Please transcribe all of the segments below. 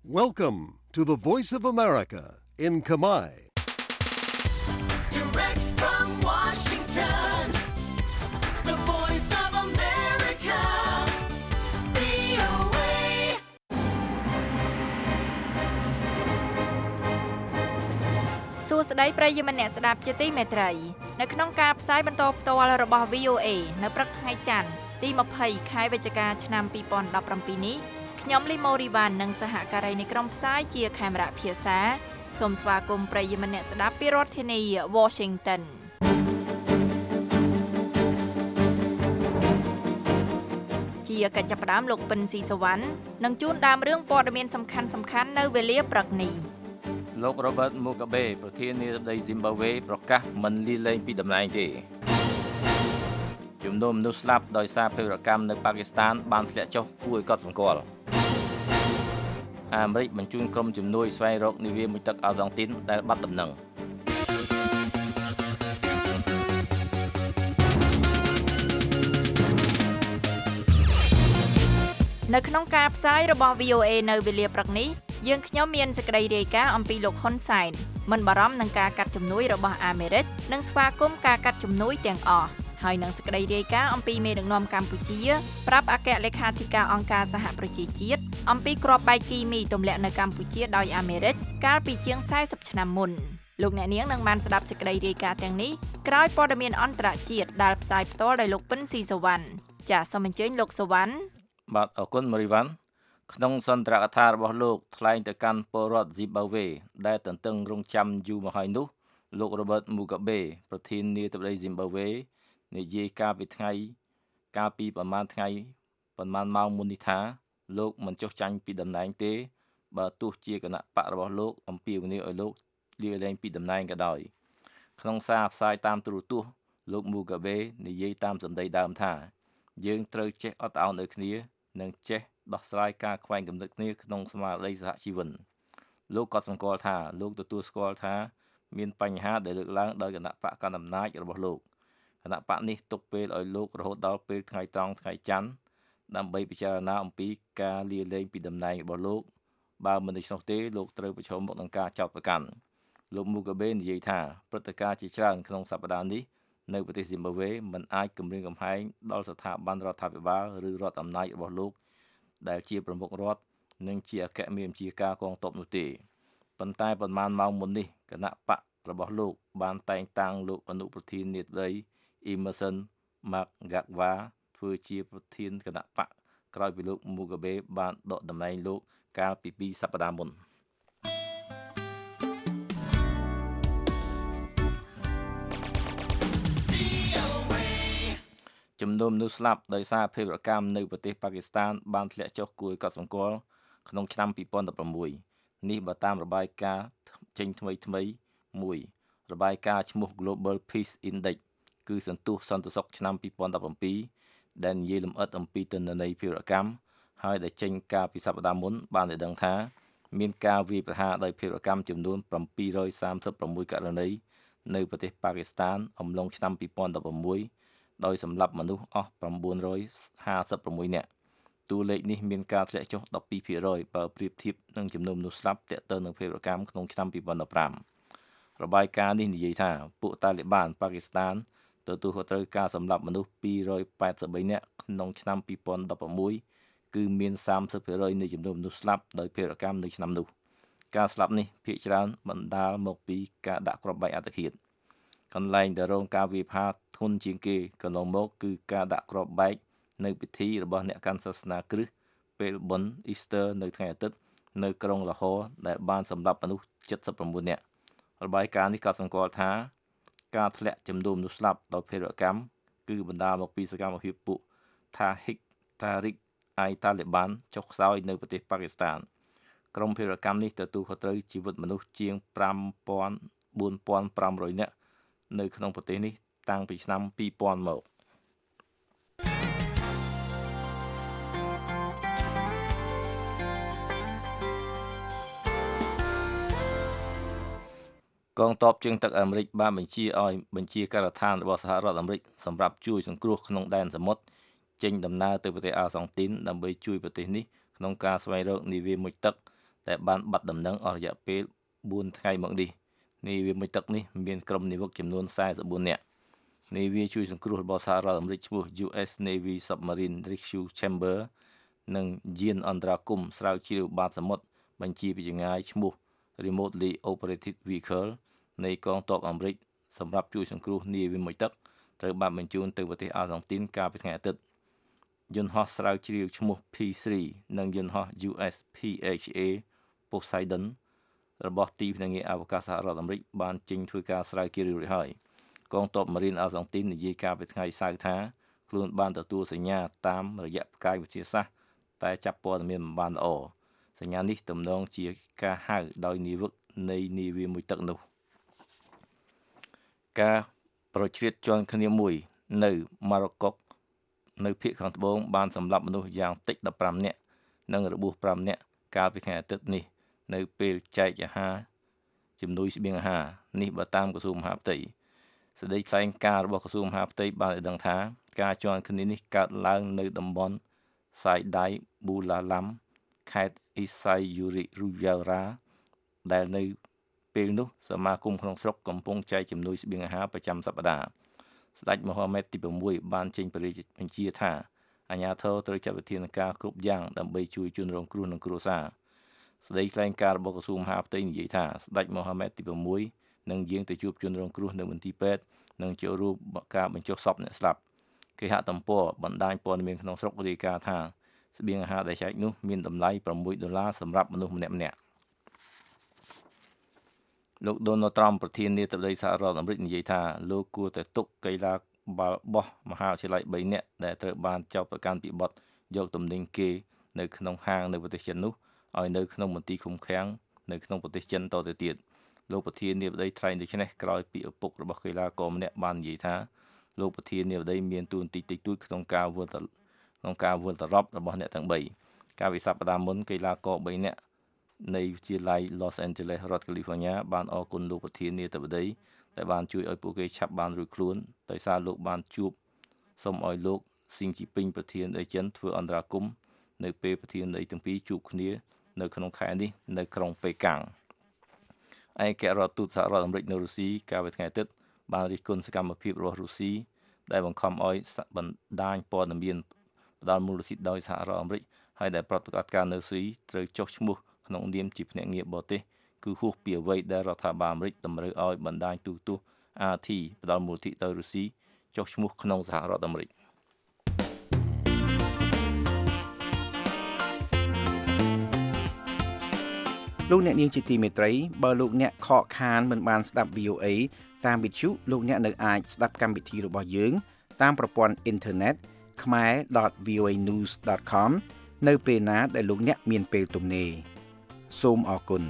Welcome to the Voice of America in Khmer. Direct from Washington, the Voice of America, VOA. សួស្តីប្រិយមិត្តអ្នកស្ដាប់ជាទីមេត្រីនៅក្នុងការផ្សាយបន្តផ្ទាល់របស់ VOA នៅព្រឹកថ្ងៃច័ន្ទទី20ខែវិច្ឆិកាឆ្នាំ2017នេះខ្ញុំលីម៉ូរីវ៉ាន់និងសហការីនៃក្រុមផ្សាយជាខេមរៈភាសាសូមស្វាគមន៍ប្រិយមិត្តអ្នកស្ដាប់ពីរដ្ឋធានី Washington ជាកិច្ចចាប់ផ្ដើមលោកពិនស៊ីសវណ្ណនឹងជួនដើមរឿងព័ត៌មានសំខាន់ៗនៅវេលាព្រឹកនេះលោក Robert Mugabe ប្រធានាធិបតី Zimbabwe ប្រកាសមិនលាលែងពីតំណែងទេជំនុំមនុស្សស្លាប់ដោយសារភេរវកម្មនៅប៉ាគីស្ថានបានធ្លាក់ចុះគួរឲ្យកត់សម្គាល់អាមេរិកបញ្ជូនក្រុមជំនួយស្វែងរកនាវាមុជទឹកអាហ្សង់ទីនដែលបាត់ដំណឹងនៅក្នុងការផ្សាយរបស់ VOA នៅវេលាព្រឹកនេះយើងខ្ញុំមានសេចក្តីរាយការណ៍អំពីលោកហ៊ុនសែនមិនបារម្ភនឹងការកាត់ជំនួយរបស់អាមេរិកនិងស្វាគមន៍ការកាត់ជំនួយទាំងអស់ហើយនឹងសេចក្តីរាយការណ៍អំពីមេដឹកនាំកម្ពុជាប្រាប់អគ្គលេខាធិការអង្គការសហប្រជាជាតិអំពីគ្រាប់បែកគីមីទម្លាក់នៅកម្ពុជាដោយអាមេរិកកាលពីជាង40ឆ្នាំមុនលោកអ្នកនាងនឹងបានស្ដាប់សេចក្តីរាយការណ៍ទាំងនេះក្រោយព័ត៌មានអន្តរជាតិដែលផ្សាយផ្ទាល់ដោយលោកពិនស៊ីសវណ្ណចាសសូមអញ្ជើញលោកសវណ្ណបាទអរគុណម៉ូរីវ៉ាន់ក្នុងសន្ទរកថារបស់លោកថ្លែងទៅកាន់ពលរដ្ឋ Zimbabwe ដែលទន្ទឹងរង់ចាំយូរមកហើយនោះលោក Robert Mugabe ប្រធានាធិបតី Zimbabwe និយាយកាលពីប្រហែលម៉ោងមុននេះថាលោកមិនចុះចាញ់ពីតំណែងទេបើទោះជាគណៈបករបស់លោកអំពាវនាវឲ្យលោកលាលែងពីតំណែងក៏ដោយក្នុងសារផ្សាយតាមទូរទស្សន៍លោក Mugabe និយាយតាមសម្ដីដើមថាយើងត្រូវចេះអត់ឱនឲ្យគ្នានិងចេះដោះស្រាយការខ្វែងគំនិតគ្នាក្នុងស្មារតីសហជីវិនលោកក៏សម្គាល់ថាលោកទទួលស្គាល់ថាមានបញ្ហាដែលលើកឡើងដោយគណៈបកកណ្ដាលអំណាចរបស់លោកគណៈបកនេះទុកពេលឲ្យលោករហូតដល់ពេលថ្ងៃត្រង់ថ្ងៃច័ន្ទដើម្បីពិចារណាអំពីការលាលែងពីតំណែងរបស់លោកបើមិនដូច្នោះទេលោកត្រូវប្រឈមមុខនឹងការចោទប្រកាន់លោក Mugabe និយាយថាព្រឹត្តិការណ៍ជាច្រើនក្នុងសប្តាហ៍នេះនៅប្រទេស Zimbabwe មិនអាចគំរាមកំហែងដល់ស្ថាប័នរដ្ឋាភិបាលឬរដ្ឋអំណាចរបស់លោកដែលជាប្រមុខរដ្ឋនិងជាអគ្គមេបញ្ជាការកងទ័ពនោះទេប៉ុន្តែប្រហែលម៉ោងមុននេះគណៈបករបស់លោកបានតែងតាំងលោកអនុប្រធាននាយដ្ឋី Emmerson Mnangagwa ធ្វើជាប្រធានគណៈបកក្រោយពីលោក Mugabe បានដកតំណែងលោកកាលពី2សប្តាហ៍មុនចំនួនមនុស្សស្លាប់ដោយសារភេរវកម្មនៅប្រទេសប៉ាគីស្ថានបានធ្លាក់ចុះគួរឲ្យកត់សម្គាល់ក្នុងឆ្នាំ2016នេះបើតាមរបាយការណ៍ចេញថ្មីមួយរបាយការណ៍ឈ្មោះ Global Peace Index គឺសន្ទុះសន្តិសុខឆ្នាំ2017ដែលនិយាយលម្អិតអំពីទិន្នន័យភេរវកម្មហើយដែលចេញកាលពីសប្តាហ៍មុនបានឲ្យដឹងថាមានការវាយប្រហារដោយភេរវកម្មចំនួន736ករណីនៅប្រទេសប៉ាគីស្ថានអំឡុងឆ្នាំ2016ដោយសម្លាប់មនុស្សអស់956នាក់តួលេខនេះមានការធ្លាក់ចុះ 12% បើប្រៀបធៀបនឹងចំនួនមនុស្សស្លាប់ទាក់ទងនឹងភេរវកម្មក្នុងឆ្នាំ2015របាយការណ៍នេះនិយាយថាពួកតាលីបានប៉ាគីស្ថានទទួលខុសត្រូវការសម្លាប់មនុស្ស283នាក់ក្នុងឆ្នាំ2016គឺមាន 30% នៃចំនួនមនុស្សស្លាប់ដោយភេរវកម្មនៅឆ្នាំនោះការស្លាប់នេះភាគច្រើនបណ្ដាលមកពីការដាក់គ្រាប់បែកអត្តឃាតកន្លែងដែលរងការវាយប្រហារធ្ងន់ជាងគេកន្លងមកគឺការដាក់គ្រាប់បែកនៅពិធីរបស់អ្នកកាន់សាសនាគ្រិស្តពេលបុណ្យ Easter នៅថ្ងៃអាទិត្យនៅក្រុងឡាហ័រដែលបានសម្លាប់មនុស្ស79នាក់របាយការណ៍នេះក៏សម្គាល់ថាការធ្លាក់ចំនួនមនុស្សស្លាប់ដោយភេរវកម្មគឺបណ្ដាលមកពីសកម្មភាពពួក Tahrik i-Taliban ចុះខ្សោយនៅប្រទេសប៉ាគីស្ថានក្រុមភេរវកម្មនេះទទួលខុសត្រូវជីវិតមនុស្សជាង4500នាក់នៅក្នុងប្រទេសនេះតាំងពីឆ្នាំ2000មកកងទ័ពជើងទឹកអាមេរិកបានបញ្ជាឲ្យបញ្ជាការដ្ឋានរបស់សហរដ្ឋអាមេរិកសម្រាប់ជួយសង្គ្រោះក្នុងដែនសមុទ្រចេញដំណើរទៅប្រទេសអាហ្សង់ទីនដើម្បីជួយប្រទេសនេះក្នុងការស្វែងរកនាវាមុជទឹកដែលបានបាត់ដំណឹងអស់រយៈពេល4ថ្ងៃមកនេះនាវាមួយទឹកនេះមានក្រុមនាវិកចំនួន44នាក់នាវាជួយសង្គ្រោះរបស់សហរដ្ឋអាមេរិកឈ្មោះ US Navy Submarine Rescue Chamber និងយានអន្តរាគមន៍ស្រាវជ្រាវបាតសមុទ្របញ្ជាពីចម្ងាយឈ្មោះ Remotely Operated Vehicle នៃកងទ័ពអាមេរិកសម្រាប់ជួយសង្គ្រោះនាវាមួយទឹកត្រូវបានបញ្ជូនទៅប្រទេសអាហ្សង់ទីនកាលពីថ្ងៃអាទិត្យយន្តហោះស្រាវជ្រាវឈ្មោះ P3 និងយន្តហោះ US PHA Poseidon របស់ទីភ្នាក់ងារអវកាសសហរដ្ឋអាមេរិកបានចេញធ្វើការស្រាវជ្រាវរួចហើយកងទ័ពម៉ារីនអាហ្សង់ទីននិយាយកាលពីថ្ងៃសៅរ៍ថាខ្លួនបានទទួលសញ្ញាតាមរយៈផ្កាយវិទ្យាសាស្ត្រតែចាប់ព័ត៌មានមិនបានល្អសញ្ញានេះទំនងជាការហៅដោយនាវិកនៃនាវាមួយទឹកនោះការប្រជ្រៀតជាន់គ្នាមួយនៅម៉ារ៉ូកុកនៅភាគខាងត្បូងបានសម្លាប់មនុស្សយ៉ាងតិច15នាក់និងរបួស5នាក់កាលពីថ្ងៃអាទិត្យនេះនៅពេលចែកអាហារជំនួយស្បៀងអាហារនេះបើតាមក្រសួងមហាផ្ទៃសេចក្តីថ្លែងការណ៍របស់ក្រសួងមហាផ្ទៃបានឲ្យដឹងថាការជាន់គ្នានេះកើតឡើងនៅតំបន់សាយដៃប៊ូឡាឡាំខេត្តអ៊ីសាយយូរីរូយ៉ារ៉ាដែលនៅពេលនោះសមាគមក្នុងស្រុកកំពុងចែកជំនួយស្បៀងអាហារប្រចាំសប្តាហ៍ស្ដេចមូហាម៉េតទី6បានចេញព្រះរាជបញ្ជាថាអាជ្ញាធរត្រូវចាត់វិធានការគ្រប់យ៉ាងដើម្បីជួយជនរងគ្រោះនិងគ្រួសារសេចក្តីថ្លែងការណ៍របស់ក្រសួងមហាផ្ទៃនិយាយថាស្ដេចមូហាម៉េតទី6នឹងយាងទៅជួបជនរងគ្រោះនៅមន្ទីរពេទ្យនិងចូលរួមការបញ្ចុះសពអ្នកស្លាប់គេហទំព័របណ្ដាញព័ត៌មានក្នុងស្រុករាយការណ៍ថាស្បៀងអាហារដែលចែកនោះមានតម្លៃ$6សម្រាប់មនុស្សម្នាក់ៗលោក Donald Trump ប្រធានាធិបតីសហរដ្ឋអាមេរិកនិយាយថាលោកគួរតែទុកកីឡាបាល់បោះមហាវិទ្យាល័យ3នាក់ដែលត្រូវបានចោទប្រកាន់ពីបទយកទំនិញគេនៅក្នុងហាងនៅប្រទេសចិននោះឲ្យនៅក្នុងមន្ទីរឃុំឃាំងនៅក្នុងប្រទេសចិនតទៅទៀតលោកប្រធានាធិបតីថ្លែងដូច្នេះក្រោយពីឪពុករបស់កីឡាករម្នាក់បាននិយាយថាលោកប្រធានាធិបតីមានទួនាទីតិចតួចក្នុងការវិលត្រឡប់របស់អ្នកទាំង3កាលពីសប្តាហ៍មុនកីឡាករ3នាក់នៃវិទ្យាល័យ Los Angeles រដ្ឋ California បានអរគុណលោកប្រធានាធិបតីដែលបានជួយឲ្យពួកគេឆាប់បានរួចខ្លួនដោយសារលោកបានជួបសូមឲ្យលោកស៊ីងជីពីងប្រធានដីចិនធ្វើអន្តរាគមន៍នៅពេលប្រធានដីទាំងពីរជួបគ្នានៅក្នុងខែនេះនៅក្រុងប៉េកាំងឯករដ្ឋទូតសហរដ្ឋអាមេរិកនៅរុស្ស៊ីកាលពីថ្ងៃអាទិត្យបានរិះគន់សកម្មភាពរបស់រុស្ស៊ីដែលបង្ខំឲ្យបណ្ដាញព័ត៌មានផ្ដល់មូលនិធិដោយសហរដ្ឋអាមេរិកហើយដែលប្រតិបត្តិការនៅរុស្ស៊ីត្រូវចុះឈ្មោះក្នុងនាមជាភ្នាក់ងារបរទេសគឺហួសពីអ្វីដែលរដ្ឋាភិបាលអាមេរិកតម្រូវឲ្យបណ្ដាញទូរទស្សន៍ RT ផ្ដល់មូលនិធិទៅរុស្ស៊ីចុះឈ្មោះក្នុងសហរដ្ឋអាមេរិកលោកអ្នកនាងជាទីមេត្រីបើលោកអ្នកខកខានមិនបានស្ដាប់ VOA តាមវិទ្យុលោកអ្នកនៅអាចស្ដាប់កម្មវិធីរបស់យើងតាមប្រព័ន្ធអ៊ីនធឺណិត khmer.voanews.com នៅពេលណាដែលលោកអ្នកមានពេលទំនេរសូមអរគុណ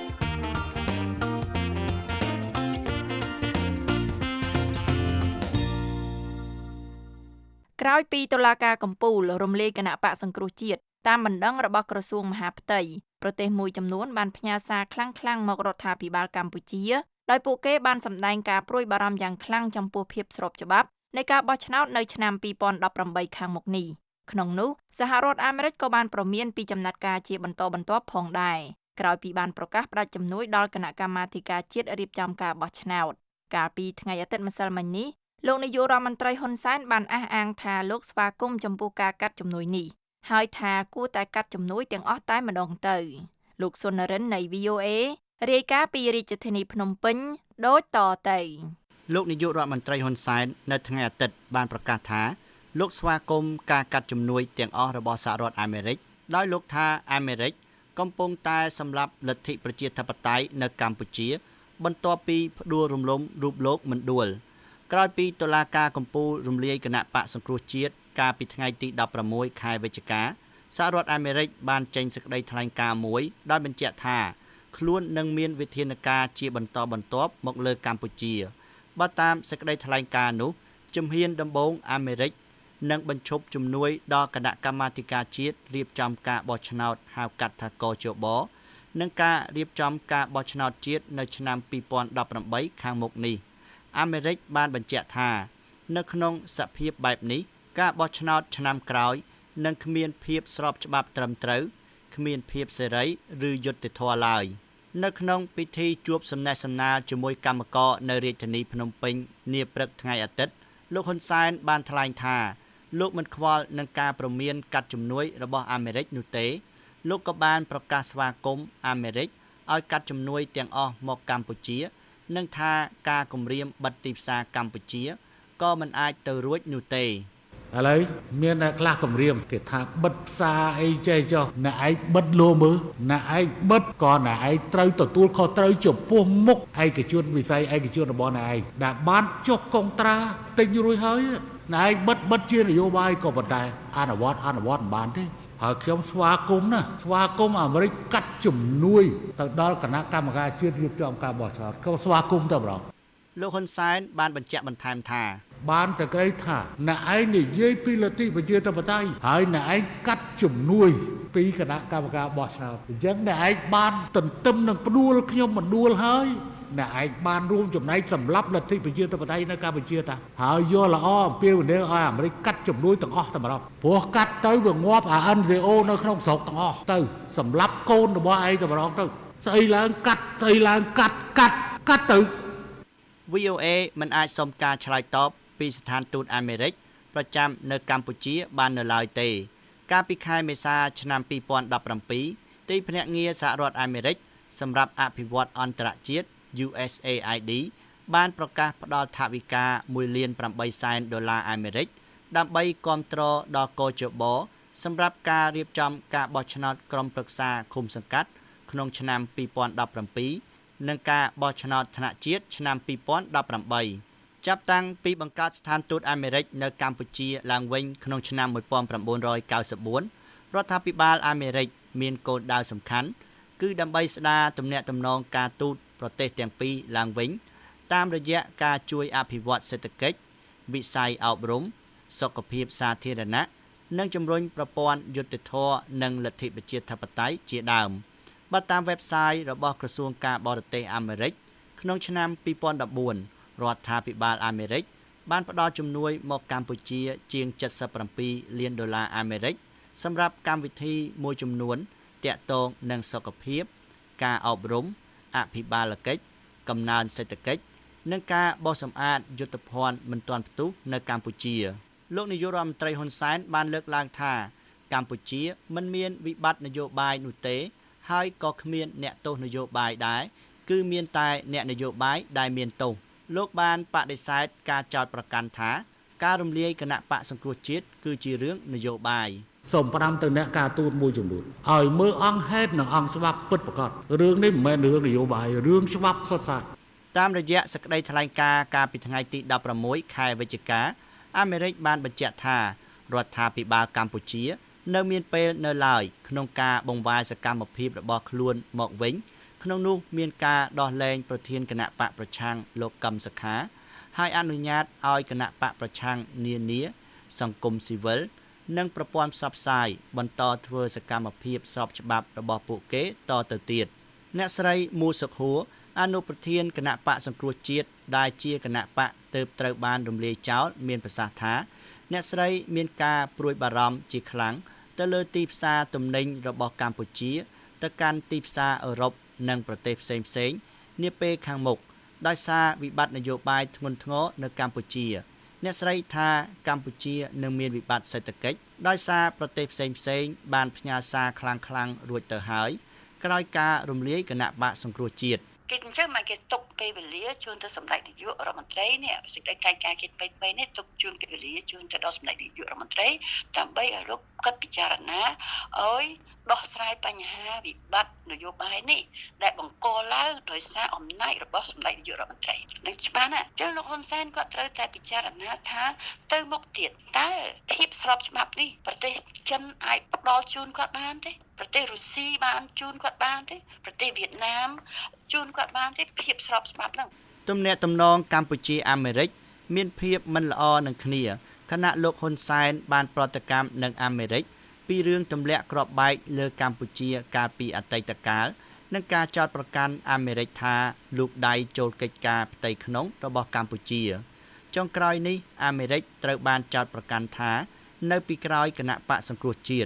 ក្រោយពីតុលាការកំពូលរំលាយគណៈបកសង្គ្រោះជាតិតាមបណ្ដឹងរបស់ក្រសួងមហាផ្ទៃប្រទេសមួយចំនួនបានផ្ញើសារខ្លាំងៗមករដ្ឋាភិបាលកម្ពុជាដោយពួកគេបានសម្ដែងការព្រួយបារម្ភយ៉ាងខ្លាំងចំពោះភាពស្របច្បាប់នៃការបោះឆ្នោតនៅឆ្នាំ2018ខាងមុខនេះក្នុងនោះសហរដ្ឋអាមេរិកក៏បានព្រមានពីចំណាត់ការជាបន្តបន្ទាប់ផងដែរក្រោយពីបានប្រកាសផ្តាច់ជំនួយដល់គណៈកម្មាធិការជាតិរៀបចំការបោះឆ្នោតកាលពីថ្ងៃអាទិត្យម្សិលមិញនេះលោកនាយករដ្ឋមន្ត្រីហ៊ុនសែនបានអះអាងថាលោកស្វាគមន៍ចំពោះការកាត់ជំនួយនេះហើយថាគួរតែកាត់ជំនួយទាំងអស់តែម្ដងទៅលោកសុនរិននៃ VOA រាយការណ៍ពីរាជធានីភ្នំពេញដូចតទៅលោកនាយករដ្ឋមន្ត្រីហ៊ុនសែននៅថ្ងៃអាទិត្យបានប្រកាសថាលោកស្វាគមន៍ការកាត់ជំនួយទាំងអស់របស់សហរដ្ឋអាមេរិកដោយលោកថាអាមេរិកកំពុងតែសម្លាប់លទ្ធិប្រជាធិបតេយ្យនៅកម្ពុជាបន្ទាប់ពីផ្ដួលរំលំរូបលោកមិនដួលក្រោយពីតុលាការកំពូលរំលាយគណៈបកសង្គ្រោះជាតិកាលពីថ្ងៃទី16ខែវិច្ឆិកាសហរដ្ឋអាមេរិកបានចេញសេចក្តីថ្លែងការណ៍មួយដោយបញ្ជាក់ថាខ្លួននឹងមានវិធានការជាបន្តបន្ទាប់មកលើកម្ពុជាបើតាមសេចក្តីថ្លែងការណ៍នោះជំហានដំបូងអាមេរិកនឹងបញ្ឈប់ជំនួយដល់គណៈកម្មាធិការជាតិរៀបចំការបោះឆ្នោតហៅកាត់ថាកជបនិងការរៀបចំការបោះឆ្នោតជាតិនៅឆ្នាំ2018ខាងមុខនេះអាមេរិកបានបញ្ជាក់ថានៅក្នុងសភាពបែបនេះការបោះឆ្នោតឆ្នាំក្រោយនឹងគ្មានភាពស្របច្បាប់ត្រឹមត្រូវគ្មានភាពសេរីឬយុត្តិធម៌ឡើយនៅក្នុងពិធីជួបសំណេះសំណាលជាមួយកម្មករនៅរាជធានីភ្នំពេញនាព្រឹកថ្ងៃអាទិត្យលោកហ៊ុនសែនបានថ្លែងថាលោកមិនខ្វល់នឹងការព្រមានកាត់ជំនួយរបស់អាមេរិកនោះទេលោកក៏បានប្រកាសស្វាគមន៍អាមេរិកឲ្យកាត់ជំនួយទាំងអស់មកកម្ពុជានិងថាការគម្រាមបិទទីផ្សារកម្ពុជាក៏មិនអាចទៅរួចនោះទេឥឡូវមានអ្នកខ្លះគម្រាមគេថាបិទផ្សារអីចេះចុះអ្នកឯងបិទលោមើលអ្នកឯងបិទក៏អ្នកឯងត្រូវទទួលខុសត្រូវចំពោះមុខឯកជនវិស័យឯកជនរបស់អ្នកឯងដែលបានចុះកុងត្រាទិញរួចហើយអ្នកឯងបិទជានយោបាយក៏ប៉ុន្តែអនុវត្តមិនបានទេហើយខ្ញុំស្វាគមន៍ណាស្វាគមន៍អាមេរិកកាត់ជំនួយទៅដល់គណៈកម្មការជាតិរៀបចំការបោះឆ្នោតក៏ស្វាគមន៍ទៅម្ដងលោកហ៊ុនសែនបានបញ្ជាក់បន្ថែមថាបានសេចក្តីថាអ្នកឯងនិយាយពីលទ្ធិប្រជាធិបតេយ្យហើយអ្នកឯងកាត់ជំនួយពីគណៈកម្មការបោះឆ្នោតអញ្ចឹងអ្នកឯងបានទន្ទឹមនឹងផ្ដួលខ្ញុំមិនដួលហើយអ្នកឯងបានរួមចំណែកសម្រាប់លទ្ធិប្រជាធិបតេយ្យនៅកម្ពុជាតាហើយយកល្អអំពីវិនិយោគឲ្យអាមេរិកកាត់ជំនួយទាំងអស់តែម្ដងព្រោះកាត់ទៅវាងាប់អា NGO នៅក្នុងស្រុកទាំងអស់ទៅសម្រាប់កូនរបស់ឯងតែម្ដងទៅស្អីឡើងកាត់ស្អីឡើងកាត់ទៅ VOA មិនអាចសុំការឆ្លើយតបពីស្ថានទូតអាមេរិកប្រចាំនៅកម្ពុជាបាននៅឡើយទេកាលពីខែមេសាឆ្នាំ2017ទីភ្នាក់ងារសហរដ្ឋអាមេរិកសម្រាប់អភិវឌ្ឍអន្តរជាតិ USAID បានប្រកាសផ្តល់ថវិកា$1.8 លានអាមេរិកដើម្បីគាំទ្រដល់កជបសម្រាប់ការរៀបចំការបោះឆ្នោតក្រុមប្រឹក្សាឃុំសង្កាត់ក្នុងឆ្នាំ2017និងការបោះឆ្នោតថ្នាក់ជាតិឆ្នាំ2018ចាប់តាំងពីបង្កើតស្ថានទូតអាមេរិកនៅកម្ពុជាឡើងវិញក្នុងឆ្នាំ1994រដ្ឋាភិបាលអាមេរិកមានគោលដៅសំខាន់គឺដើម្បីស្ដារទំនាក់ទំនងការទូតប្រទេសទាំងពីរឡើងវិញតាមរយៈការជួយអភិវឌ្ឍសេដ្ឋកិច្ចវិស័យអប់រំសុខភាពសាធារណៈនិងជំរុញប្រព័ន្ធយុត្តិធម៌និងលទ្ធិប្រជាធិបតេយ្យជាដើមបើតាម website របស់ក្រសួងការបរទេសអាមេរិកក្នុងឆ្នាំ2014រដ្ឋាភិបាលអាមេរិកបានផ្តល់ជំនួយមកកម្ពុជាជាង$77 លានអាមេរិកសម្រាប់កម្មវិធីមួយចំនួនទាក់ទងនឹងសុខភាពការអប់រំអភិបាលកិច្ចកំណើនសេដ្ឋកិច្ចនិងការបោសសម្អាតយុទ្ធភ័ណ្ឌមិនទាន់ផ្ទុះនៅកម្ពុជាលោកនាយករដ្ឋមន្ត្រីហ៊ុនសែនបានលើកឡើងថាកម្ពុជាមិនមានវិបត្តិនយោបាយនោះទេហើយក៏គ្មានអ្នកទោសនយោបាយដែរគឺមានតែអ្នកនយោបាយដែលមានទោសលោកបានបដិសេធការចោទប្រកាន់ថាការរំលាយគណៈបកសង្គ្រោះជាតិគឺជារឿងនយោបាយសូមផ្ដាំទៅអ្នកការទូតមួយចំនួនឲ្យមើលអង្គហេតុនិងអង្គច្បាប់ពិតប្រាកដរឿងនេះមិនមែនរឿងនយោបាយរឿងច្បាប់សុទ្ធសាធតាមរយៈសេចក្តីថ្លែងការណ៍កាលពីថ្ងៃទី16ខែវិច្ឆិកាអាមេរិកបានបញ្ជាក់ថារដ្ឋាភិបាលកម្ពុជានៅមានពេលនៅឡើយក្នុងការបង្វែរសកម្មភាពរបស់ខ្លួនមកវិញក្នុងនោះមានការដោះលែងប្រធានគណៈបកប្រឆាំងលោកកឹមសុខាហើយអនុញ្ញាតឲ្យគណៈបកប្រឆាំងនានាសង្គមស៊ីវិលនិងប្រព័ន្ធផ្សព្វផ្សាយបន្តធ្វើសកម្មភាពស្របច្បាប់របស់ពួកគេតទៅទៀតអ្នកស្រីមូសុខហួរអនុប្រធានគណៈបកសង្គ្រោះជាតិដែលជាគណៈបកទើបត្រូវបានរំលាយចោលមានប្រសាសន៍ថាអ្នកស្រីមានការព្រួយបារម្ភជាខ្លាំងទៅលើទីផ្សារទំនិញរបស់កម្ពុជាទៅកាន់ទីផ្សារអឺរ៉ុបនិងប្រទេសផ្សេងៗនាពេលខាងមុខដោយសារវិបត្តិនយោបាយធ្ងន់ធ្ងរនៅកម្ពុជាអ្នកស្រីថាកម្ពុជានឹងមានវិបត្តិសេដ្ឋកិច្ចដោយសារប្រទេសផ្សេងៗបានផ្ញើសារខ្លាំងៗរួចទៅហើយក្រោយការរំលាយគណៈបកសង្គ្រោះជាតិគេអញ្ចឹងមកគេទុកពេលវេលាជូនទៅសម្ដេចនាយករដ្ឋមន្ត្រីនេះសេចក្តីថ្លែងការណ៍គេ3នេះទុកជូនពេលវេលាជូនទៅដល់សម្ដេចនាយករដ្ឋមន្ត្រីដើម្បីឲ្យលោកគិតពិចារណាឲ្យដោះស្រាយបញ្ហាវិបត្តិនយោបាយនេះដែលបង្កឡើងដោយសារអំណាចរបស់សម្ដេចនាយករដ្ឋមន្ត្រីនឹងច្បាស់ណាស់អញ្ចឹងលោកហ៊ុនសែនគាត់ត្រូវតែពិចារណាថាទៅមុខទៀតតើភាពស្របច្បាប់នេះប្រទេសចិនអាចផ្ដល់ជូនគាត់បានទេប្រទេសរុស្ស៊ីបានជូនគាត់បានទេប្រទេសវៀតណាមជូនគាត់បានទេភាពស្របច្បាប់ហ្នឹងទំនាក់ទំនងកម្ពុជាអាមេរិកមានភាពមិនល្អនឹងគ្នាខណៈលោកហ៊ុនសែនបានប្រតិកម្មនឹងអាមេរិកពីរឿងទម្លាក់គ្រាប់បែកលើកម្ពុជាកាលពីអតីតកាលនិងការចោទប្រកាន់អាមេរិកថាលូកដៃចូលកិច្ចការផ្ទៃក្នុងរបស់កម្ពុជាចុងក្រោយនេះអាមេរិកត្រូវបានចោទប្រកាន់ថានៅពីក្រោយគណៈបកសង្គ្រោះជាតិ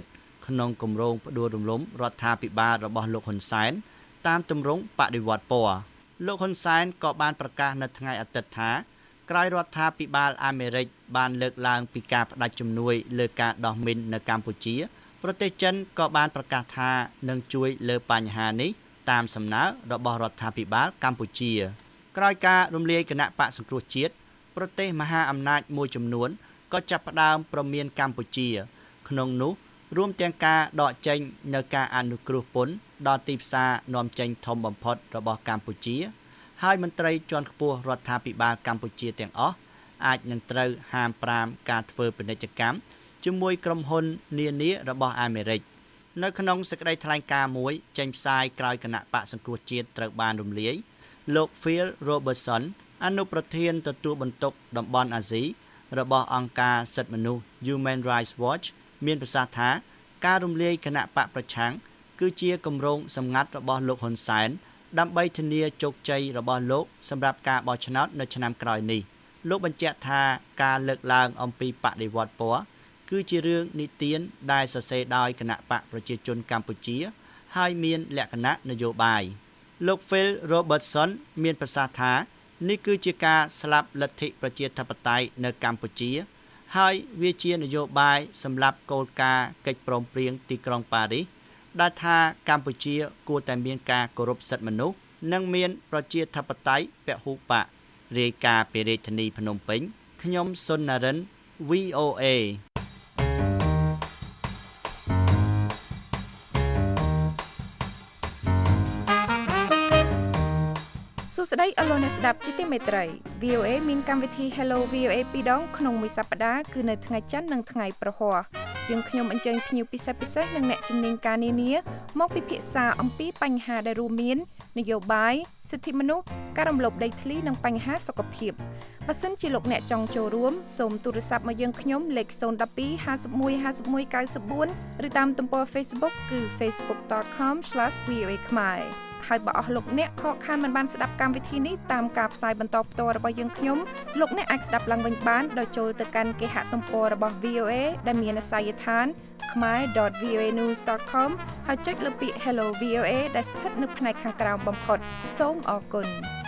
ក្នុងគម្រោងផ្ដួលរំលំរដ្ឋាភិបាលរបស់លោកហ៊ុនសែនតាមទម្រង់បដិវត្តពណ៌លោកហ៊ុនសែនក៏បានប្រកាសនៅថ្ងៃអាទិត្យថាក្រោយរដ្ឋាភិបាលអាមេរិកបានលើកឡើងពីការផ្តាច់ជំនួយលើការដោះមីននៅកម្ពុជាប្រទេសចិនក៏បានប្រកាសថានឹងជួយលើបញ្ហានេះតាមសំណើរបស់រដ្ឋាភិបាលកម្ពុជាក្រោយការរំលាយគណៈបកសង្គ្រោះជាតិប្រទេសមហាអំណាចមួយចំនួនក៏ចាប់ផ្ដើមប្រមានកម្ពុជាក្នុងនោះរួមទាំងការដកចេញនៅការអនុគ្រោះពន្ធដល់ទីផ្សារនាំចេញធំបំផុតរបស់កម្ពុជាហើយមន្ត្រីជាន់ខ្ពស់រដ្ឋាភិបាលកម្ពុជាទាំងអស់អាចនឹងត្រូវហាម5ការធ្វើពាណិជ្ជកម្មជាមួយក្រុមហ៊ុននានារបស់អាមេរិកនៅក្នុងសេចក្តីថ្លែងការណ៍មួយចេញផ្សាយក្រោយគណៈបកសង្គ្រោះជាតិត្រូវបានរំលាយលោក Phil Robertson អនុប្រធានទទួលបន្ទុកតំបន់អាស៊ីរបស់អង្គការសិទ្ធិមនុស្ស Human Rights Watch មានប្រសាសន៍ថាការរំលាយគណៈបកប្រឆាំងគឺជាគម្រោងសម្ងាត់របស់លោកហ៊ុនសែនដើម្បីធានាជោគជ័យរបស់លោកសម្រាប់ការបោះឆ្នោតនៅឆ្នាំក្រោយនេះលោកបញ្ជាក់ថាការលើកឡើងអំពីបដិវត្តពណ៌គឺជារឿងនិទានដែលសរសេរដោយគណៈបកប្រជាជនកម្ពុជាហើយមានលក្ខណៈនយោបាយលោក Phil Robertson មានប្រសាសន៍ថានេះគឺជាការស្លាប់លទ្ធិប្រជាធិបតេយ្យនៅកម្ពុជាហើយវាជានយោបាយសម្រាប់គោលការណ៍កិច្ចព្រមព្រៀងទីក្រុងប៉ារីសដែលថាកម្ពុជាគួរតែមានការគោរពសិទ្ធិមនុស្សនិងមានប្រជាធិបតេយ្យពហុបករាយការណ៍ពីរាជធានីភ្នំពេញខ្ញុំសុននរិន VOA សួស្តីអស់លោកអ្នកស្ដាប់ជាទីមេត្រី VOA មានកម្មវិធី Hello VOA ពីរដងក្នុងមួយសប្តាហ៍គឺនៅថ្ងៃច័ន្ទនិងថ្ងៃប្រហ័សយើងខ្ញុំអញ្ជើញភ្ញៀវពិសេសនិងអ្នកជំនាញការនានាមកពិភាក្សាអំពីបញ្ហាដែលរួមមាននយោបាយសិទ្ធិមនុស្សការរំលោភដីធ្លីនិងបញ្ហាសុខភាពបើសិនជាលោកអ្នកចង់ចូលរួមសូមទូរស័ព្ទមកយើងខ្ញុំលេខ012 51 51 94ឬតាមទំព័រ Facebook គឺ facebook.com/voa ខ្មែរហើយបើអស់លោកអ្នកខកខានមិនបានស្ដាប់កម្មវិធីនេះតាមការផ្សាយបន្តផ្ទាល់របស់យើងខ្ញុំលោកអ្នកអាចស្ដាប់ឡើងវិញបានដោយចូលទៅកាន់គេហទំព័ររបស់ VOA ដែលមានអាសយដ្ឋាន khmer.voanews.com ហើយចុចលើពាក្យ Hello VOA ដែលស្ថិតនៅផ្នែកខាងក្រោមបំផុតសូមអរគុណ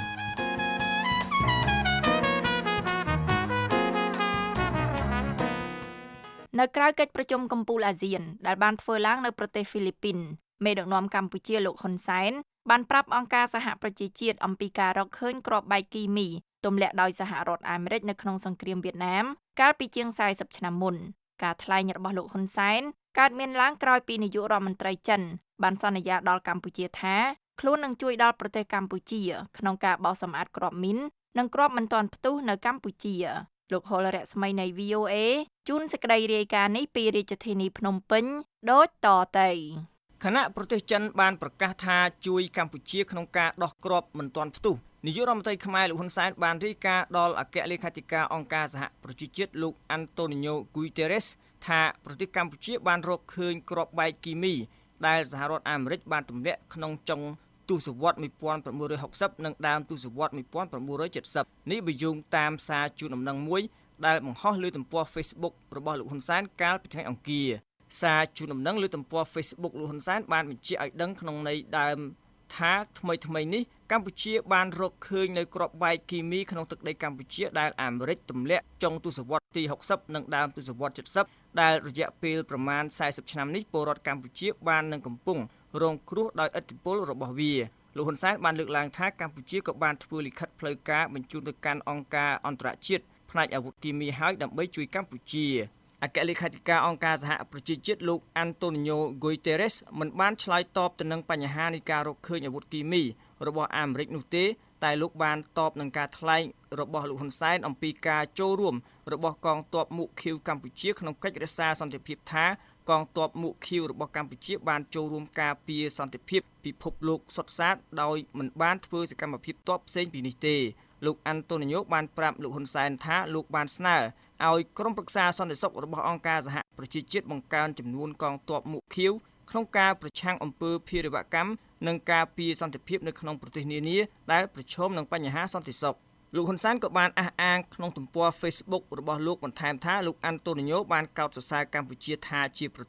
នៅក្រៅកិច្ចប្រជុំកំពូលអាស៊ានដែលបានធ្វើឡើងនៅប្រទេសហ្វីលីពីនមេដឹកនាំកម្ពុជាលោកហ៊ុនសែនបានប្រាប់អង្គការសហប្រជាជាតិអំពីការរកឃើញគ្រាប់បែកគីមីទម្លាក់ដោយសហរដ្ឋអាមេរិកនៅក្នុងសង្គ្រាមវៀតណាមកាលពីជាង40ឆ្នាំមុនការថ្លែងរបស់លោកហ៊ុនសែនកើតមានឡើងក្រោយពីនាយករដ្ឋមន្ត្រីចិនបានសន្យាដល់កម្ពុជាថាខ្លួននឹងជួយដល់ប្រទេសកម្ពុជាក្នុងការបោសសម្អាតគ្រាប់មីននិងគ្រាប់មិនទាន់ផ្ទុះនៅកម្ពុជាលោកហុលរស្មីនៃ VOA ជូនសេចក្តីរាយការណ៍នេះពីរាជធានីភ្នំពេញដូចតទៅគណៈប្រទេសចិនបានប្រកាសថាជួយកម្ពុជាក្នុងការដោះគ្រាប់មិនទាន់ផ្ទុះនាយករដ្ឋមន្ត្រីខ្មែរលោកហ៊ុនសែនបានរាយការណ៍ដល់អគ្គលេខាធិការអង្គការសហប្រជាជាតិលោកអាន់តូនីញ៉ូ ហ្គូយតេរេសថាប្រទេសកម្ពុជាបានរកឃើញគ្រាប់បែកគីមីដែលសហរដ្ឋអាមេរិកបានទម្លាក់ក្នុងចុងទសវត្សរ៍1960និងដើមទសវត្សរ៍1970នេះបញ្យងតាមសារជូនដំណឹងមួយដែលបង្ហោះលើទំព័រ Facebook របស់លោកហ៊ុនសែនកាលពីថ្ងៃអង្គារសារជូនដំណឹងលើទំព័រ Facebook លោកហ៊ុនសែនបានបញ្ជាក់ឲ្យដឹងក្នុងន័យដើមថាថ្មីនេះកម្ពុជាបានរកឃើញនៅគ្រាប់បែកគីមីក្នុងទឹកដីកម្ពុជាដែលអាមេរិកទម្លាក់ចុងទសវត្សរ៍ទី60និងដើមទសវត្សរ៍70ដែលរយៈពេលប្រមាណ40ឆ្នាំនេះពលរដ្ឋកម្ពុជាបាននឹងកំពុងរងគ្រោះដោយឥទ្ធិពលរបស់វាលោកហ៊ុនសែនបានលើកឡើងថាកម្ពុជាក៏បានធ្វើលិខិតផ្លូវការបញ្ជូនទៅកាន់អង្គការអន្តរជាតិផ្នែកអាវុធគីមីហើយដើម្បីជួយកម្ពុជាអគ្គលេខាធិការអង្គការសហប្រជាជាតិលោកអាន់តូនីញ៉ូ ហ្គូយតេរេសមិនបានឆ្លើយតបទៅនឹងបញ្ហានៃការរកឃើញអាវុធគីមីរបស់អាមេរិកនោះទេតែលោកបានតបនឹងការថ្លែងរបស់លោកហ៊ុនសែនអំពីការចូលរួមរបស់កងទ័ពមុខឃីវកម្ពុជាក្នុងកិច្ចរក្សាសន្តិភាពថាកងទ័ពមុខឃីវរបស់កម្ពុជាបានចូលរួមការពារសន្តិភាពពិភពលោកសុទ្ធសាធដោយមិនបានធ្វើសកម្មភាពទ័ពផ្សេងពីនេះទេលោកអាន់តូនីញ៉ូបានប្រាប់លោកហ៊ុនសែនថាលោកបានស្នើឲ្យក្រុមប្រឹក្សាសន្តិសុខរបស់អង្គការសហប្រជាជាតិបង្កើនចំនួនកងទ័ពមុខឃីវក្នុងការប្រឆាំងអំពើភេរវកម្មនិងការពារសន្តិភាពនៅក្នុងប្រទេសនានាដែលប្រឈមនឹងបញ្ហាសន្តិសុខលោកហ៊ុនសែនក៏បានអះអាងក្នុងទំព័រ Facebook របស់លោកបន្ថែមថាលោកអាន់តូនីញ៉ូបានកោតសរសើរកម្ពុជាថាជាប្រទេស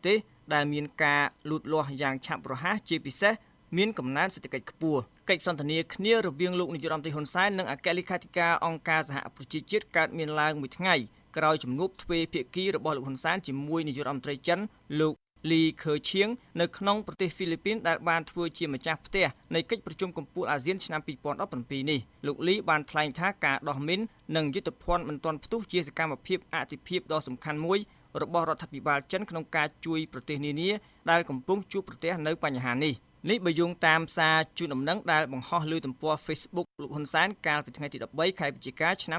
ដែលមានការលូតលាស់យ៉ាងឆាប់រហ័សជាពិសេសមានកំណើនសេដ្ឋកិច្ចខ្ពស់កិច្ចសន្ទនាគ្នារវាងលោកនាយករដ្ឋមន្ត្រីហ៊ុនសែននិងអគ្គលេខាធិការអង្គការសហប្រជាជាតិកើតមានឡើងមួយថ្ងៃក្រោយជំនួបទ្វេភាគីរបស់លោកហ៊ុនសែនជាមួយនាយករដ្ឋមន្ត្រីចិនលោកលីខឺឈៀងនៅក្នុងប្រទេសហ្វីលីពីនដែលបានធ្វើជាម្ចាស់ផ្ទះនៃកិច្ចប្រជុំកំពូលអាស៊ានឆ្នាំ2017នេះលោកលីបានថ្លែងថាការដោះមីននិងយុទ្ធភ័ណ្ឌមិនទាន់ផ្ទុះជាសកម្មភាពអតិភិបដ៏សំខាន់មួយរបស់រដ្ឋាភិបាលចិនក្នុងការជួយប្រទេសនានាដែលកំពុងជួបប្រទះនៅបញ្ហានេះបើយោងតាមសារជូនដំណឹងដែលបង្ហោះលើទំព័រ Facebook លោកហ៊ុនសែនកាលពីថ្ងៃទី13ខែវិច្ឆិកាឆ្នាំ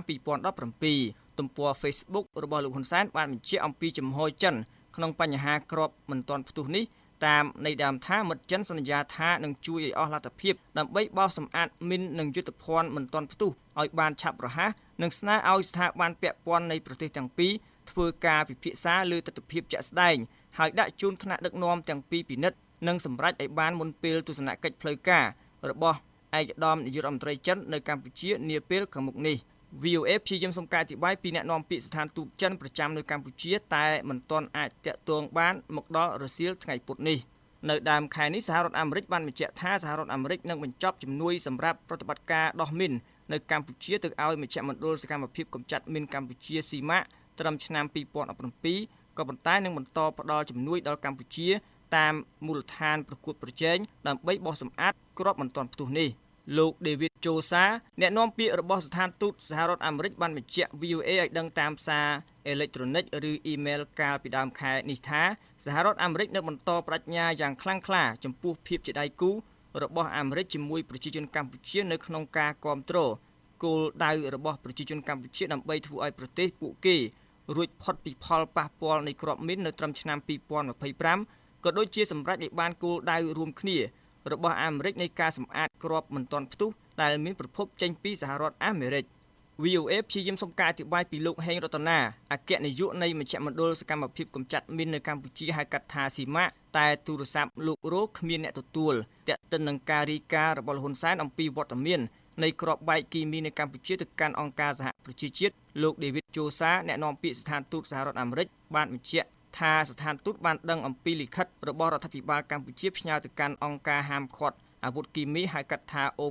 2017ទំព័រ Facebook របស់លោកហ៊ុនសែនបានបញ្ជាក់អំពីចំហចិនក្នុងបញ្ហាគ្រាប់មិនទាន់ផ្ទុះនេះតាមន័យដើមថាមិត្តចិនសន្យាថានឹងជួយឲ្យអស់លទ្ធភាពដើម្បីបោសសម្អាតមីននិងយុទ្ធភ័ណ្ឌមិនទាន់ផ្ទុះឲ្យបានឆាប់រហ័សនិងស្នើឲ្យស្ថាប័នពាក់ព័ន្ធនៃប្រទេសទាំងពីរធ្វើការពិភាក្សាលើទស្សនវិជ្ជាជាក់ស្ដែងហើយដាក់ជូនថ្នាក់ដឹកនាំទាំងពីរពិនិត្យនិងសម្រេចឲ្យបានមុនពេលទស្សនកិច្ចផ្លូវការរបស់ឯកឧត្តមនាយករដ្ឋមន្ត្រីចិននៅកម្ពុជានាពេលខាងមុខនេះ VOA ព្យាយាមសុំការអធិប្បាយពីអ្នកនាំពាក្យស្ថានទូតចិនប្រចាំនៅកម្ពុជាតែមិនទាន់អាចតាក់ទងបានមកដល់រសៀលថ្ងៃពុធនេះនៅដើមខែនេះសហរដ្ឋអាមេរិកបានបញ្ជាក់ថាសហរដ្ឋអាមេរិកនឹងបញ្ចប់ជំនួយសម្រាប់ប្រតិបត្តិការដោះមីននៅកម្ពុជាទៅឲ្យមជ្ឈមណ្ឌលសកម្មភាពកម្ចាត់មីនកម្ពុជាស៊ីម៉ាក់ត្រឹមឆ្នាំ2017ក៏ប៉ុន្តែនឹងបន្តផ្ដល់ជំនួយដល់កម្ពុជាតាមមូលដ្ឋានប្រកួតប្រជែងដើម្បីបោះសម្អាតគ្រាប់មិនទាន់ផ្ទុះនេះលោក David Josa អ្នកនាំពាក្យរបស់ស្ថានទូតសហរដ្ឋអាមេរិកបានបញ្ជាក់ VOA ឲ្យដឹងតាមសារអេឡិចត្រូនិកឬអ៊ីមែលកាលពីដើមខែនេះថាសហរដ្ឋអាមេរិកនឹងបន្តបដិញ្ញាយ៉ាងខ្លាំងក្លាចំពោះភាពជាដៃគូរបស់អាមេរិកជាមួយប្រជាជនកម្ពុជានៅក្នុងការគ្រប់គ្រងគោលដៅរបស់ប្រជាជនកម្ពុជាដើម្បីធ្វើឲ្យប្រទេសពួកគេរួចផុតពីផលប៉ះពាល់នៃគ្រាប់មីននៅត្រឹមឆ្នាំ2025ក៏ដូចជាសម្រាប់ឲ្យបានគោលដៅរួមគ្នារបស់អាមេរិកនៃការសម្អាតគ្រាប់មិនទាន់ផ្ទុះដែលមានប្រភពចេញពីសហរដ្ឋអាមេរិក VOA ព្យាយាមសុំការអធិប្បាយពីលោកហេងរតនាអគ្គនាយកនៃមជ្ឈមណ្ឌលសកម្មភាពកម្ចាត់មីននៅកម្ពុជាហៅកាត់ថាស៊ីម៉ាក់តែទូរស័ព្ទលោករកគ្មានអ្នកទទួលទាក់ទិននឹងការរាយការណ៍របស់លោកហ៊ុនសែនអំពីវត្តមាននៃគ្រាប់បែកគីមីនៅកម្ពុជាទៅកាន់អង្គការសហប្រជាជាតិលោក David Josa អ្នកនាំពាក្យស្ថានទូតសហរដ្ឋអាមេរិកបានបញ្ជាក់ថាស្ថានទូតបានដឹងអំពីលិខិតរបស់រដ្ឋាភិបាលកម្ពុជាផ្ញើទៅកាន់អង្គការហាមឃាត់អាវុធគីមីហៅកាត់ថា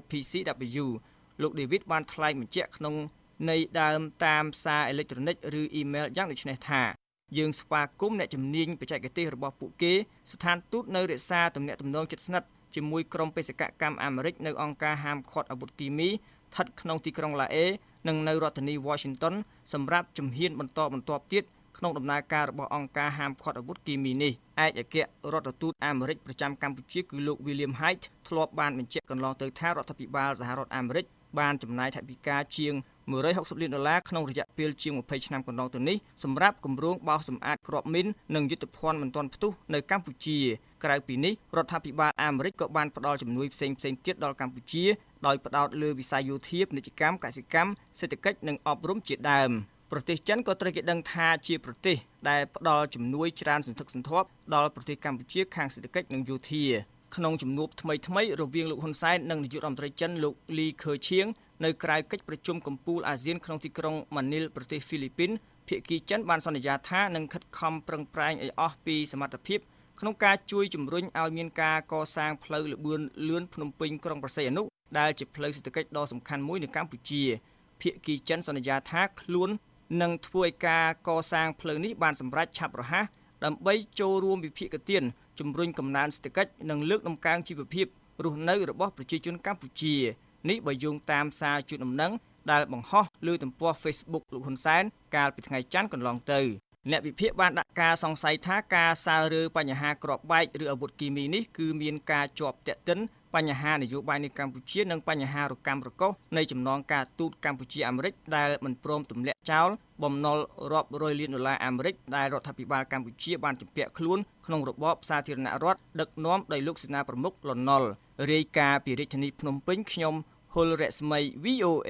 OPCW លោក David បានថ្លែងបញ្ជាក់ក្នុងន័យដើមតាមសារអេឡិចត្រូនិកឬអ៊ីមែលយ៉ាងដូចនេះថាយើងស្វាគមន៍អ្នកជំនាញបច្ចេកទេសរបស់ពួកគេស្ថានទូតនៅរក្សាទំនាក់ទំនងជិតស្និទ្ធជាមួយក្រុមបេសកកម្មអាមេរិកនៅអង្គការហាមឃាត់អាវុធគីមីស្ថិតក្នុងទីក្រុងឡាអេនិងនៅរដ្ឋធានី Washington សម្រាប់ជំហានបន្តបន្ទាប់ទៀតក្នុងដំណើរការរបស់អង្គការហាមឃាត់អាវុធគីមីនេះឯកអគ្គរដ្ឋទូតអាមេរិកប្រចាំកម្ពុជាគឺលោក William Haidt ធ្លាប់បានបញ្ជាក់កន្លងទៅថារដ្ឋាភិបាលសហរដ្ឋអាមេរិកបានចំណាយថវិកាជាង$160 លានក្នុងរយៈពេលជាង20ឆ្នាំកន្លងទៅនេះសម្រាប់គម្រោងបោសសម្អាតគ្រាប់មីននិងយុទ្ធភ័ណ្ឌមិនទាន់ផ្ទុះនៅកម្ពុជាក្រៅពីនេះរដ្ឋាភិបាលអាមេរិកក៏បានផ្តល់ជំនួយផ្សេងៗទៀតដល់កម្ពុជាដោយផ្ដោតលើវិស័យយោធាពាណិជ្ជកម្មកសិកម្មសេដ្ឋកិច្ចនិងអប់រំជាដើមប្រទេសចិនក៏ត្រូវគេដឹងថាជាប្រទេសដែលផ្ដល់ជំនួយច្រើនសន្ធឹកសន្ធាប់ដល់ប្រទេសកម្ពុជាខាងសេដ្ឋកិច្ចនិងយោធាក្នុងជំនួបថ្មីរវាងលោកហ៊ុនសែននិងនាយករដ្ឋមន្ត្រីចិនលោកលីខឺឈៀងនៅក្រៅកិច្ចប្រជុំកំពូលអាស៊ានក្នុងទីក្រុងម៉ានីលប្រទេសហ្វីលីពីនភាគីចិនបានសន្យាថានឹងខិតខំប្រឹងប្រែងឲ្យអស់ពីសមត្ថភាពក្នុងការជួយជំរុញឲ្យមានការកសាងផ្លូវលបឿនលឿនភ្នំពេញក្រុងប្រស័យអនុដែលជាផ្លូវសេដ្ឋកិច្ចដ៏សំខាន់មួយនៅកម្ពុជាភាគីចិនសន្យាថាខ្លួននឹងធ្វើឲ្យការកសាងផ្លូវនេះបានសម្រេចឆាប់រហ័សដើម្បីចូលរួមវិភាគទានជំរុញកំណើនសេដ្ឋកិច្ចនិងលើកតម្កើងជីវភាពរស់នៅរបស់ប្រជាជនកម្ពុជានេះបើយោងតាមសារជូនដំណឹងដែលបង្ហោះលើទំព័រ Facebook លោកហ៊ុនសែនកាលពីថ្ងៃច័ន្ទកន្លងទៅអ្នកវិភាគបានដាក់ការសង្ស័យថាការសើរើបញ្ហាគ្រាប់បែកឬអាវុធគីមីនេះគឺមានការជាប់ទាក់ទិនបញ្ហានយោបាយនៅកម្ពុជានិងបញ្ហារកម្មរកុសនៃចំណងការទូតកម្ពុជាអាមេរិកដែលមិនព្រមទម្លាក់ចោលបំណុលរាប់រយលានដុល្លារអាមេរិកដែលរដ្ឋាភិបាលកម្ពុជាបានជំពាក់ខ្លួនក្នុងរបបសាធារណរដ្ឋដឹកនាំដោយលោកសេនាប្រមុខលន់ នល់ រាយការណ៍ពីរាជធានីភ្នំពេញខ្ញុំហុលរស្មី VOA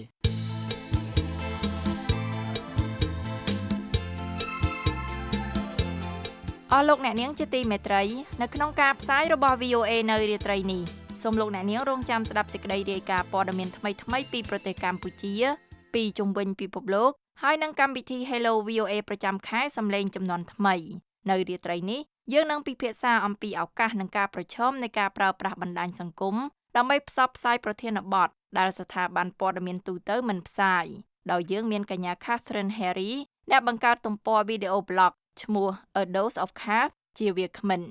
អស់លោកអ្នកនាងជាទីមេត្រីនៅក្នុងការផ្សាយរបស់ VOA នៅរាត្រីនេះសូមលោកអ្នកនាងរងចាំស្ដាប់សេចក្តីរាយការណ៍ព័ត៌មានថ្មីៗពីប្រទេសកម្ពុជាពីជុំវិញពិភពលោកហើយនឹងកម្មវិធី Hello VOA ប្រចាំខែសម្លេងចំនួនថ្មីនៅរាត្រីនេះយើងនឹងពិភាក្សាអំពីឱកាសនិងការប្រឈមនៃការប្រើប្រាស់បណ្ដាញសង្គមដើម្បីផ្សព្វផ្សាយប្រធានបទដែលស្ថាប័នព័ត៌មានទូទៅមិនផ្សាយដោយយើងមានកញ្ញា Catherine Harry អ្នកបង្កើតទំព័រវីដេអូប្លុកឈ្មោះ A Dose of Cath ជាវាគ្មិន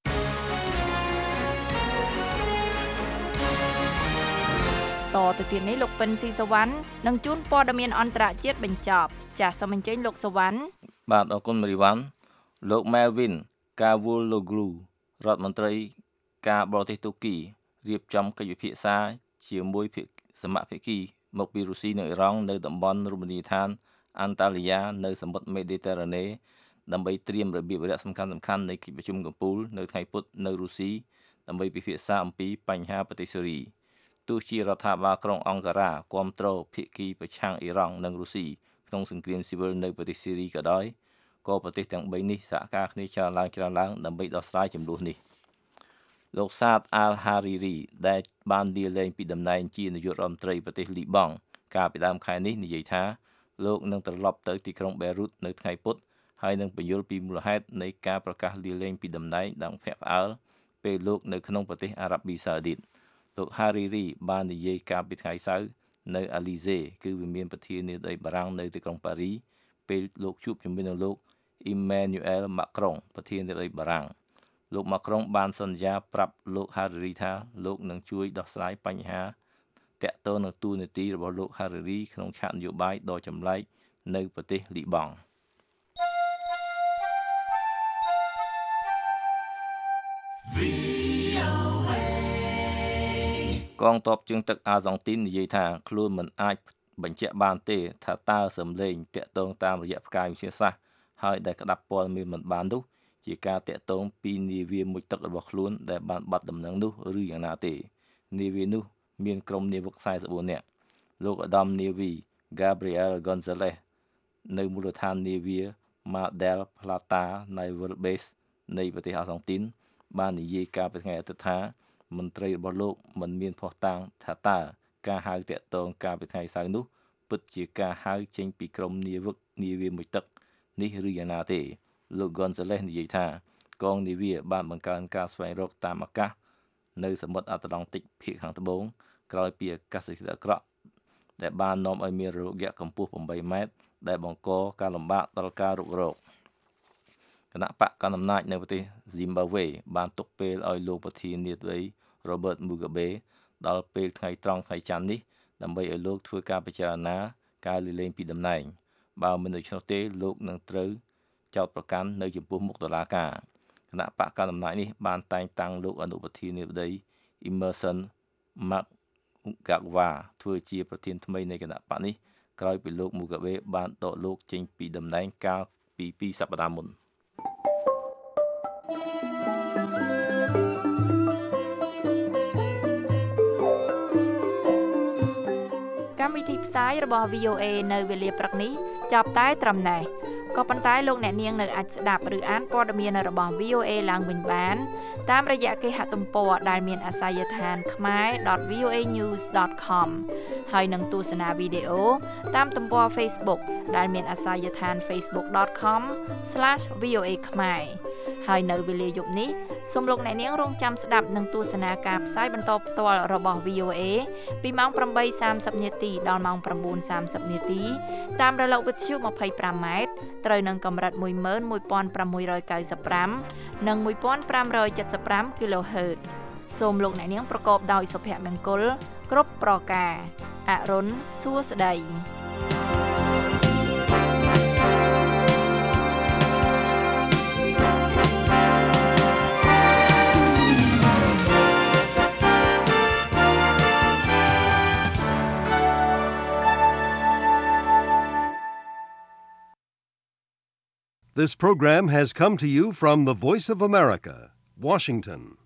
តទៅទៀតនេះលោកពិនស៊ីសវណ្ណនឹងជូនព័ត៌មានអន្តរជាតិបញ្ចប់ចាសសូមអញ្ជើញលោកសវណ្ណបាទអរគុណមេរីវ៉ាន់លោក Melvin Kavuloglu រដ្ឋមន្ត្រីការបរទេសទូគីរៀបចំកិច្ចពិភាក្សាជាមួយសមាភាគីមកពីរុស្ស៊ីនិងអ៊ីរ៉ង់នៅតំបន់រមណីយដ្ឋានអានតាលីយ៉ានៅសមុទ្រមេឌីទែរ៉ាណេដើម្បីត្រៀមរបៀបវរៈសំខាន់ៗនៃកិច្ចប្រជុំកំពូលនៅថ្ងៃពុធនៅរុស្ស៊ីដើម្បីពិភាក្សាអំពីបញ្ហាប្រទេសស៊េរីទោះជារដ្ឋាភិបាលក្រុងអង្ការ៉ាគាំទ្រភាគីប្រឆាំងអ៊ីរ៉ង់និងរុស្ស៊ីក្នុងសង្គ្រាមស៊ីវិលនៅប្រទេសស៊េរីក៏ដោយក៏ប្រទេសទាំង3នេះសហការគ្នាច្រើនឡើងដើម្បីដោះស្រាយចំនួននេះលោកសាតអាល់ហារីរីដែលបានលាលែងពីតំណែងជានាយករដ្ឋមន្ត្រីប្រទេសលីបង់កាលពីដើមខែនេះនិយាយថាលោកនឹងត្រឡប់ទៅទីក្រុងបេរុតនៅថ្ងៃពុធហើយនឹងបញ្យល់ពីមូលហេតុនៃការប្រកាសលាលែងពីតំណែងដល់ភ្នាក់ផ្អើលពេលលោកនៅក្នុងប្រទេសអារ៉ាប៊ីសាអូឌីតលោកហារីរីបាននិយាយកាលពីថ្ងៃសៅរ៍នៅអាលីសេគឺវិមានប្រធានាធិបតីបារាំងនៅទីក្រុងប៉ារីពេលលោកជួបជាមួយនឹងលោកអ៊ីម៉ែនូអែលម៉ាក់ក្រុងប្រធានាធិបតីបារាំងលោកម៉ាក្រុងបានសន្យាប្រាប់លោកហារីរីថាលោកនឹងជួយដោះស្រាយបញ្ហាតាក់ទងនឹងទូនាទីរបស់លោកហារីរីក្នុងឆាកនយោបាយដ៏ចម្លែកនៅប្រទេសលីបង់កងទ័ពជើងទឹកអាហ្សង់ទីននិយាយថាខ្លួនមិនអាចបញ្ជាក់បានទេថាតើសម្លេងតាក់ទងតាមរយៈផ្កាយវិទ្យាសាស្ត្រហើយដែលក្តាប់ព័ត៌មានមិនបាននោះជាការតាក់ទងពីនាវាមុជទឹករបស់ខ្លួនដែលបានបាត់ដំណឹងនោះឬយ៉ាងណាទេនាវានោះមានក្រុមនាវិក44នាក់លោកឧត្តមនាវី Gabriel Gonzalez នៅមូលដ្ឋាននាវា Mar del Plata Naval Base នៃប្រទេសអាហ្សង់ទីនបាននិយាយកាលពីថ្ងៃអាទិត្យថាមន្ត្រីរបស់លោកមិនមានភស្តុតាងថាតើការហៅតាក់ទងកាលពីថ្ងៃសៅរ៍នោះពិតជាការហៅចេញពីក្រុមនាវិកនាវាមុជទឹកនេះឬយ៉ាងណាទេលោក Gonzalez និយាយថាកងនាវាបានបង្កើនការស្វែងរកតាមអាកាសនៅសមុទ្រអាត្លង់តិកភាគខាងត្បូងក្រោយពីអាកាសធាតុអាក្រក់ដែលបាននាំឲ្យមានរលកយក្សកម្ពស់8ម៉ែត្រដែលបង្កការលំបាកដល់ការរុករកគណៈបកកណ្ដាលអំណាចនៅប្រទេស Zimbabwe បានទុកពេលឲ្យលោកប្រធានាធិបតី Robert Mugabe ដល់ពេលថ្ងៃត្រង់ថ្ងៃច័ន្ទនេះដើម្បីឲ្យលោកធ្វើការពិចារណាការលាលែងពីតំណែងបើមិនដូច្នោះទេលោកនឹងត្រូវចោទប្រកាន់នៅចំពោះមុខតុលាការគណៈបកកណ្ដាលអំណាចនេះបានតែងតាំងលោកអនុប្រធានាធិបតី Emmerson Mnangagwa ធ្វើជាប្រធានថ្មីនៃគណៈបកនេះក្រោយពីលោក Mugabe បានដកលោកចេញពីតំណែងកាលពី2សប្តាហ៍មុនកម្មវិធីផ្សាយរបស់ VOA នៅវេលាព្រឹកនេះចាប់តែត្រឹមណេះក៏ប៉ុន្តែលោកអ្នកនាងនៅអាចស្ដាប់ឬអានព័ត៌មានរបស់ VOA ឡើងវិញបានតាមរយៈគេហទំព័រដែលមានអាសយដ្ឋាន khmer.voanews.com ហើយនឹងទស្សនាវីដេអូតាមទំព័រ Facebook ដែលមានអាសយដ្ឋាន facebook.com/voa ខ្មែរហើយនៅវេលាយប់នេះសូមលោកអ្នកនាងរងចាំស្ដាប់និងទស្សនាការផ្សាយបន្តផ្ទាល់របស់ VOA ពីម៉ោង 8:30 នាទីដល់ម៉ោង 9:30 នាទីតាមរលកវិទ្យុ 25 ម៉ែត្រត្រូវនឹងកម្រិត 11695 និង 1575 kHz សូមលោកអ្នកនាងប្រកបដោយសុភមង្គលគ្រប់ប្រការអរុនសួស្តី This program has come to you from the Voice of America, Washington.